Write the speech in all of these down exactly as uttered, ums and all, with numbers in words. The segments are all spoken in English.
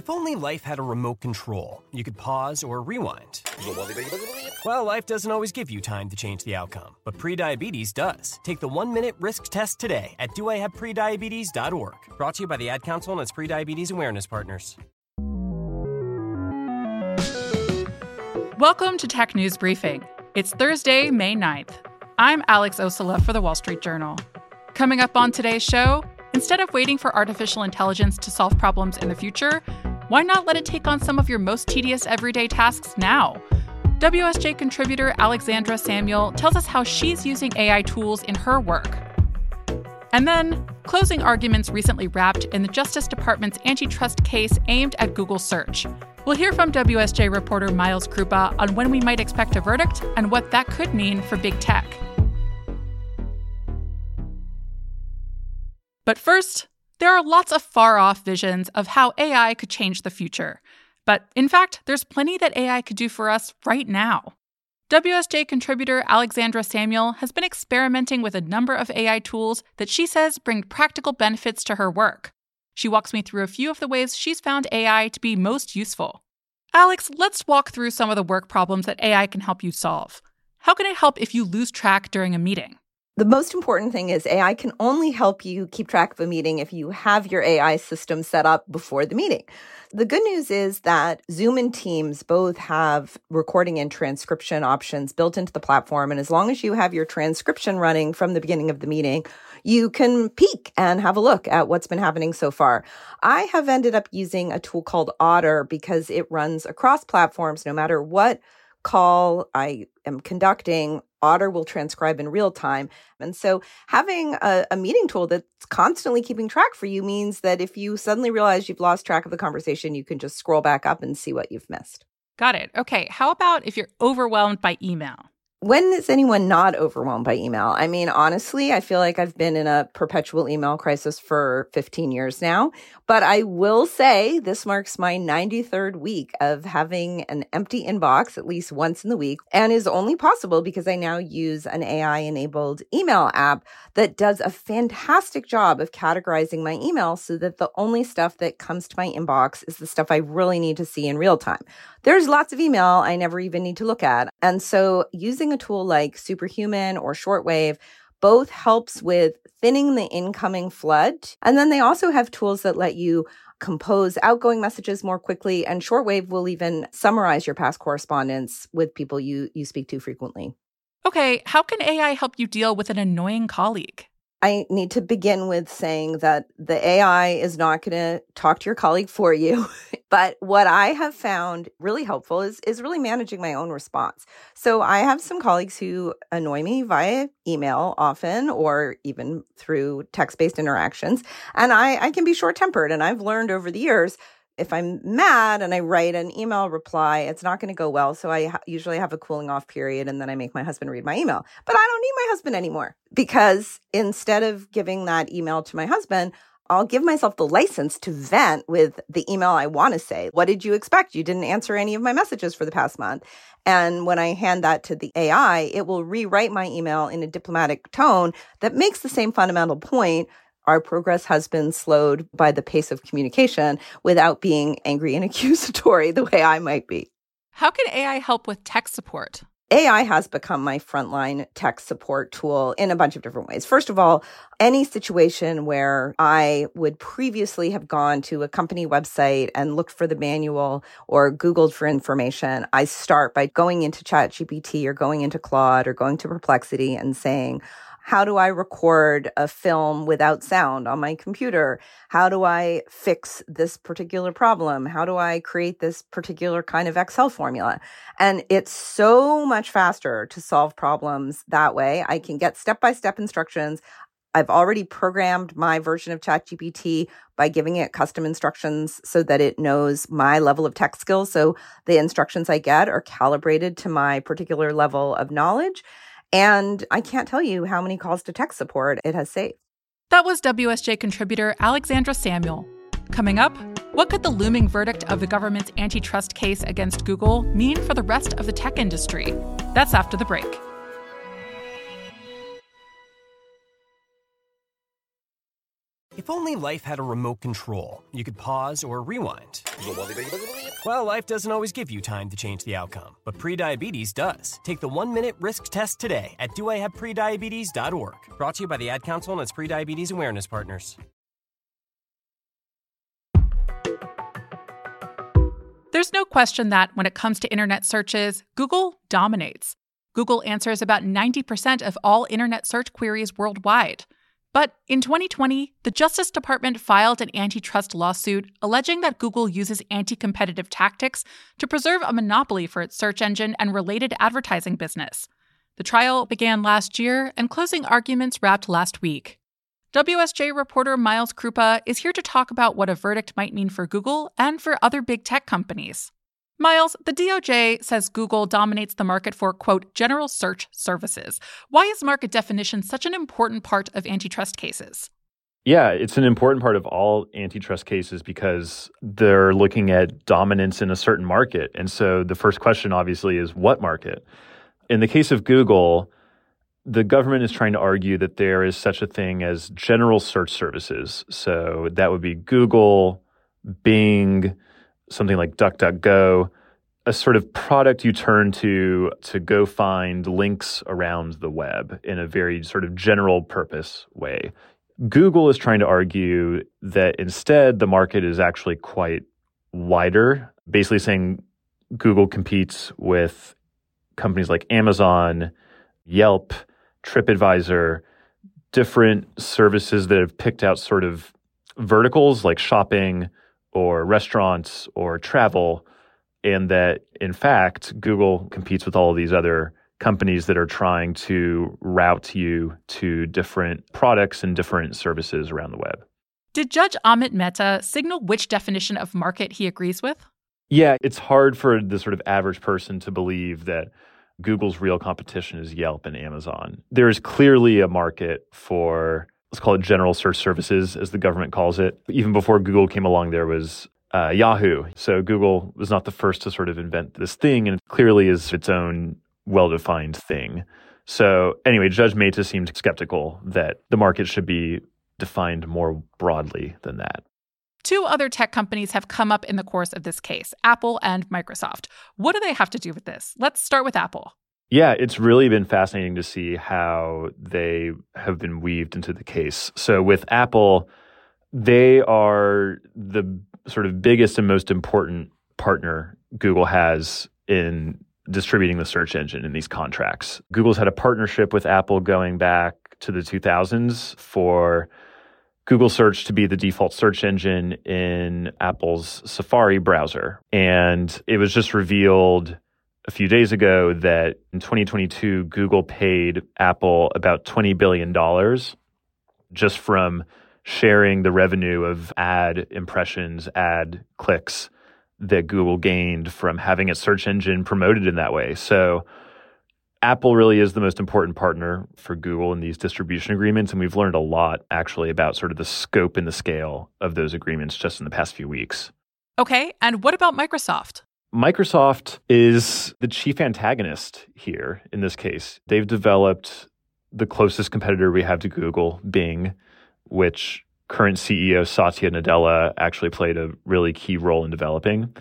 If only life had a remote control, you could pause or rewind. Well, life doesn't always give you time to change the outcome, but prediabetes does. Take the one-minute risk test today at do I have prediabetes dot org. Brought to you by the Ad Council and its prediabetes awareness partners. Welcome to Tech News Briefing. It's Thursday, May ninth. I'm Alex Ossola for The Wall Street Journal. Coming up on today's show, instead of waiting for artificial intelligence to solve problems in the future, why not let it take on some of your most tedious everyday tasks now? W S J contributor Alexandra Samuel tells us how she's using A I tools in her work. And then, closing arguments recently wrapped in the Justice Department's antitrust case aimed at Google Search. We'll hear from W S J reporter Miles Krupa on when we might expect a verdict and what that could mean for big tech. But first, there are lots of far-off visions of how A I could change the future. But in fact, there's plenty that A I could do for us right now. W S J contributor Alexandra Samuel has been experimenting with a number of A I tools that she says bring practical benefits to her work. She walks me through a few of the ways she's found A I to be most useful. Alex, let's walk through some of the work problems that A I can help you solve. How can it help if you lose track during a meeting? The most important thing is A I can only help you keep track of a meeting if you have your A I system set up before the meeting. The good news is that Zoom and Teams both have recording and transcription options built into the platform. And as long as you have your transcription running from the beginning of the meeting, you can peek and have a look at what's been happening so far. I have ended up using a tool called Otter because it runs across platforms. No matter what call I am conducting, Otter will transcribe in real time. And so having a, a meeting tool that's constantly keeping track for you means that if you suddenly realize you've lost track of the conversation, you can just scroll back up and see what you've missed. Got it. Okay. How about if you're overwhelmed by email? When is anyone not overwhelmed by email? I mean, honestly, I feel like I've been in a perpetual email crisis for fifteen years now. But I will say this marks my ninety-third week of having an empty inbox at least once in the week, and is only possible because I now use an A I-enabled email app that does a fantastic job of categorizing my email so that the only stuff that comes to my inbox is the stuff I really need to see in real time. There's lots of email I never even need to look at. And so using a tool like Superhuman or Shortwave both helps with thinning the incoming flood. And then they also have tools that let you compose outgoing messages more quickly. And Shortwave will even summarize your past correspondence with people you, you speak to frequently. Okay, how can A I help you deal with an annoying colleague? I need to begin with saying that the A I is not going to talk to your colleague for you. But what I have found really helpful is, is really managing my own response. So I have some colleagues who annoy me via email often, or even through text-based interactions. And I, I can be short-tempered. And I've learned over the years, if I'm mad and I write an email reply, it's not going to go well. So I ha- usually have a cooling off period, and then I make my husband read my email. But I don't need my husband anymore, because instead of giving that email to my husband, I'll give myself the license to vent with the email I want to say. What did you expect? You didn't answer any of my messages for the past month. And when I hand that to the A I, it will rewrite my email in a diplomatic tone that makes the same fundamental point. Our progress has been slowed by the pace of communication without being angry and accusatory the way I might be. How can A I help with tech support? A I has become my frontline tech support tool in a bunch of different ways. First of all, any situation where I would previously have gone to a company website and looked for the manual or Googled for information, I start by going into ChatGPT or going into Claude or going to Perplexity and saying, how do I record a film without sound on my computer? How do I fix this particular problem? How do I create this particular kind of Excel formula? And it's so much faster to solve problems that way. I can get step-by-step instructions. I've already programmed my version of ChatGPT by giving it custom instructions so that it knows my level of tech skills. So the instructions I get are calibrated to my particular level of knowledge. And I can't tell you how many calls to tech support it has saved. That was W S J contributor Alexandra Samuel. Coming up, what could the looming verdict of the government's antitrust case against Google mean for the rest of the tech industry? That's after the break. If only life had a remote control, you could pause or rewind. Well, life doesn't always give you time to change the outcome, but prediabetes does. Take the one-minute risk test today at do I have prediabetes dot org. Brought to you by the Ad Council and its prediabetes awareness partners. There's no question that when it comes to internet searches, Google dominates. Google answers about ninety percent of all internet search queries worldwide. But in twenty twenty, the Justice Department filed an antitrust lawsuit alleging that Google uses anti-competitive tactics to preserve a monopoly for its search engine and related advertising business. The trial began last year, and closing arguments wrapped last week. W S J reporter Miles Krupa is here to talk about what a verdict might mean for Google and for other big tech companies. Miles, the D O J says Google dominates the market for, quote, general search services. Why is market definition such an important part of antitrust cases? Yeah, it's an important part of all antitrust cases because they're looking at dominance in a certain market. And so the first question, obviously, is what market? In the case of Google, the government is trying to argue that there is such a thing as general search services. So that would be Google, Bing, something like DuckDuckGo, a sort of product you turn to to go find links around the web in a very sort of general purpose way. Google is trying to argue that instead the market is actually quite wider, basically saying Google competes with companies like Amazon, Yelp, TripAdvisor, different services that have picked out sort of verticals like shopping or restaurants or travel, and that, in fact, Google competes with all of these other companies that are trying to route you to different products and different services around the web. Did Judge Amit Mehta signal which definition of market he agrees with? Yeah, it's hard for the sort of average person to believe that Google's real competition is Yelp and Amazon. There is clearly a market for, let's call it general search services, as the government calls it. Even before Google came along, there was uh, Yahoo. So Google was not the first to sort of invent this thing, and it clearly is its own well-defined thing. So anyway, Judge Mehta seemed skeptical that the market should be defined more broadly than that. Two other tech companies have come up in the course of this case, Apple and Microsoft. What do they have to do with this? Let's start with Apple. Yeah, it's really been fascinating to see how they have been weaved into the case. So with Apple, they are the sort of biggest and most important partner Google has in distributing the search engine in these contracts. Google's had a partnership with Apple going back to the two thousands for Google Search to be the default search engine in Apple's Safari browser. And it was just revealed a few days ago that in twenty twenty-two, Google paid Apple about twenty billion dollars just from sharing the revenue of ad impressions, ad clicks that Google gained from having its search engine promoted in that way. So Apple really is the most important partner for Google in these distribution agreements, and we've learned a lot actually about sort of the scope and the scale of those agreements just in the past few weeks. Okay, and what about Microsoft? Microsoft is the chief antagonist here in this case. They've developed the closest competitor we have to Google, Bing, which current C E O Satya Nadella actually played a really key role in developing.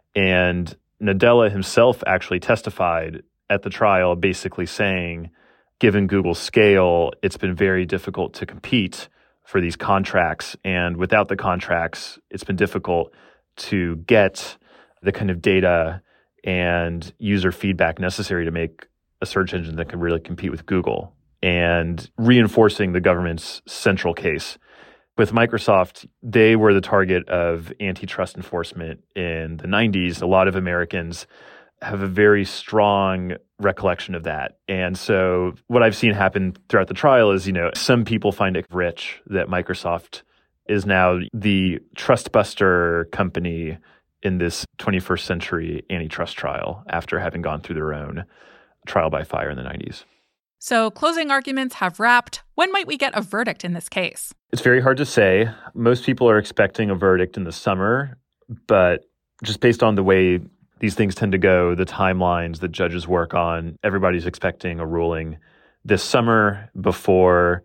And Nadella himself actually testified at the trial basically saying, given Google's scale, it's been very difficult to compete for these contracts. And without the contracts, it's been difficult to get the kind of data and user feedback necessary to make a search engine that can really compete with Google, and reinforcing the government's central case. With Microsoft, they were the target of antitrust enforcement in the nineties. A lot of Americans have a very strong recollection of that. And so what I've seen happen throughout the trial is, you know, some people find it rich that Microsoft is now the trustbuster company in this twenty-first century antitrust trial after having gone through their own trial by fire in the nineties. So closing arguments have wrapped. When might we get a verdict in this case? It's very hard to say. Most people are expecting a verdict in the summer, but just based on the way these things tend to go, the timelines that judges work on, everybody's expecting a ruling this summer before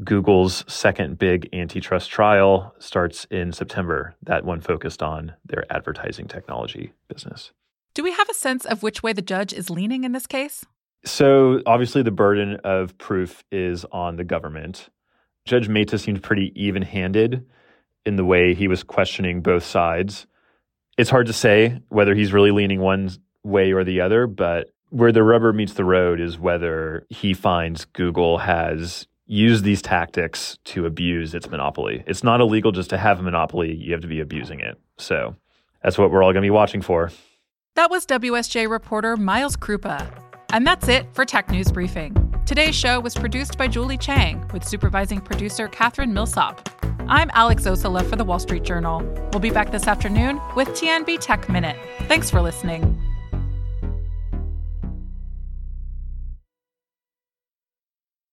Google's second big antitrust trial starts in September, that one focused on their advertising technology business. Do we have a sense of which way the judge is leaning in this case? So obviously the burden of proof is on the government. Judge Mehta seemed pretty even-handed in the way he was questioning both sides. It's hard to say whether he's really leaning one way or the other, but where the rubber meets the road is whether he finds Google has used these tactics to abuse its monopoly. It's not illegal just to have a monopoly. You have to be abusing it. So that's what we're all going to be watching for. That was W S J reporter Miles Krupa. And that's it for Tech News Briefing. Today's show was produced by Julie Chang with supervising producer Catherine Millsop. I'm Alex Osala for The Wall Street Journal. We'll be back this afternoon with T N B Tech Minute. Thanks for listening.